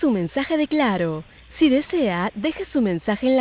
su mensaje de Claro. Si desea, deje su mensaje en la